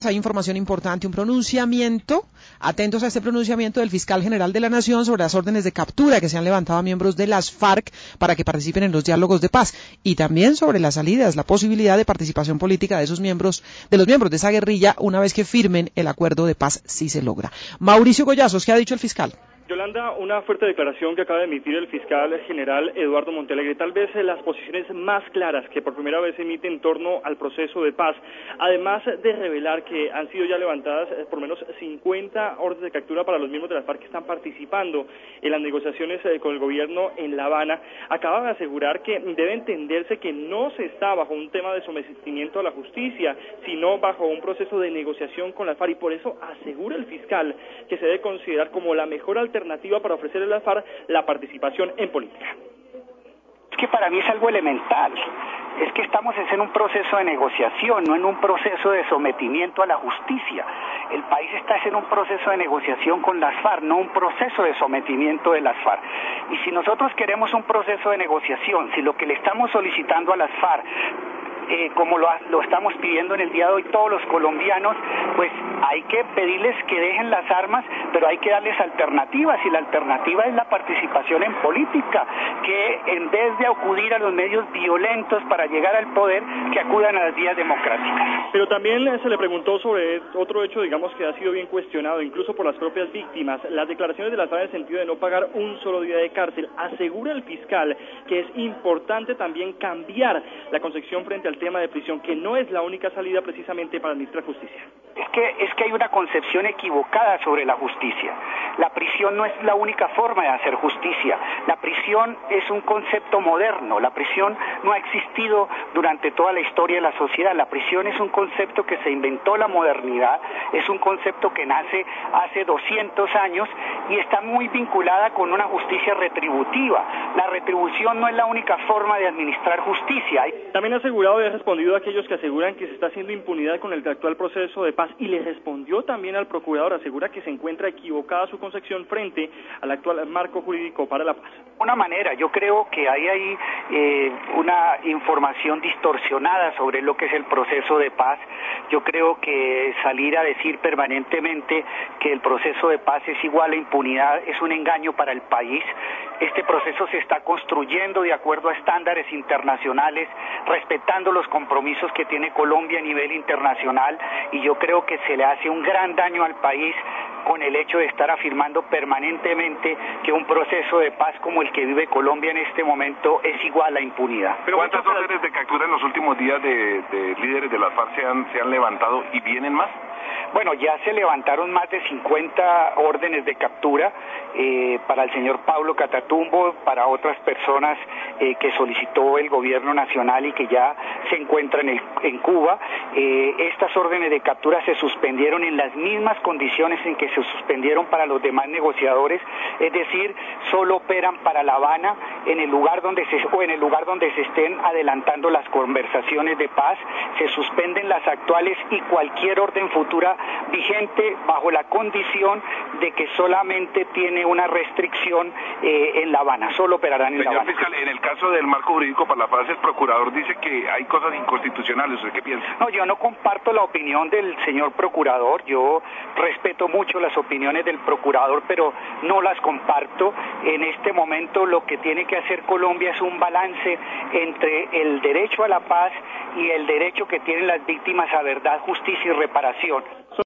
Hay información importante, un pronunciamiento, atentos a este pronunciamiento del fiscal general de la Nación sobre las órdenes de captura que se han levantado a miembros de las FARC para que participen en los diálogos de paz, y también sobre las salidas, la posibilidad de participación política de los miembros de esa guerrilla una vez que firmen el acuerdo de paz si se logra. Mauricio Goyazos, ¿qué ha dicho el fiscal? Yolanda, una fuerte declaración que acaba de emitir el fiscal general Eduardo Montealegre, tal vez las posiciones más claras que por primera vez emite en torno al proceso de paz, además de revelar que han sido ya levantadas por lo menos 50 órdenes de captura para los miembros de las FARC que están participando en las negociaciones con el gobierno en La Habana. Acaba de asegurar que debe entenderse que no se está bajo un tema de sometimiento a la justicia, sino bajo un proceso de negociación con las FARC, y por eso asegura el fiscal que se debe considerar como la mejor alternativa para ofrecerle a la FARC la participación en política. Es que para mí es algo elemental, es que estamos en un proceso de negociación, no en un proceso de sometimiento a la justicia. El país está en un proceso de negociación con las FARC, no un proceso de sometimiento de las FARC. Y si nosotros queremos un proceso de negociación, si lo que le estamos solicitando a las FARC, como lo estamos pidiendo en el día de hoy todos los colombianos, pues hay que pedirles que dejen las armas, pero hay que darles alternativas, y la alternativa es la participación en política, que en vez de acudir a los medios violentos para llegar al poder, que acudan a las vías democráticas. Pero también se le preguntó sobre otro hecho, digamos, que ha sido bien cuestionado, incluso por las propias víctimas, las declaraciones de la FARC en el sentido de no pagar un solo día de cárcel. Asegura el fiscal que es importante también cambiar la concepción frente al tema de prisión, que no es la única salida precisamente para administrar justicia. Es que hay una concepción equivocada sobre la justicia. La prisión no es la única forma de hacer justicia. La prisión es un concepto moderno. La prisión no ha existido durante toda la historia de la sociedad. La prisión es un concepto que se inventó la modernidad, es un concepto que nace hace 200 años y está muy vinculada con una justicia retributiva. La retribución no es la única forma de administrar justicia. También ha asegurado y ha respondido a aquellos que aseguran que se está haciendo impunidad con el actual proceso de paz, y le respondió también al procurador, asegura que se encuentra equivocada su concepción frente al actual marco jurídico para la paz. De una manera, yo creo que hay una información distorsionada sobre lo que es el proceso de paz. Yo creo que salir a decir permanentemente que el proceso de paz es igual a impunidad es un engaño para el país. Este proceso se está construyendo de acuerdo a estándares internacionales, respetando los compromisos que tiene Colombia a nivel internacional, y yo creo que se le hace un gran daño al país con el hecho de estar afirmando permanentemente que un proceso de paz como el que vive Colombia en este momento es igual a impunidad. ¿Pero cuántas órdenes de captura en los últimos días de líderes de las FARC se han levantado y vienen más? Bueno, ya se levantaron más de 50 órdenes de captura para el señor Pablo Catatumbo, para otras personas que solicitó el gobierno nacional y que ya se encuentran en Cuba. Estas órdenes de captura se suspendieron en las mismas condiciones en que se suspendieron para los demás negociadores, es decir, solo operan para La Habana en el lugar donde se estén adelantando las conversaciones de paz. Se suspenden las actuales y cualquier orden futura vigente bajo la condición de que solamente tiene una restricción en La Habana, solo operarán en La Habana. Señor fiscal, en el caso del marco jurídico para la paz, el procurador dice que hay cosas inconstitucionales. ¿Usted qué piensa? No, yo no comparto la opinión del señor procurador. Yo respeto mucho las opiniones del procurador, pero no las comparto. En este momento lo que tiene que hacer Colombia es un balance entre el derecho a la paz y el derecho que tienen las víctimas a verdad, justicia y reparación.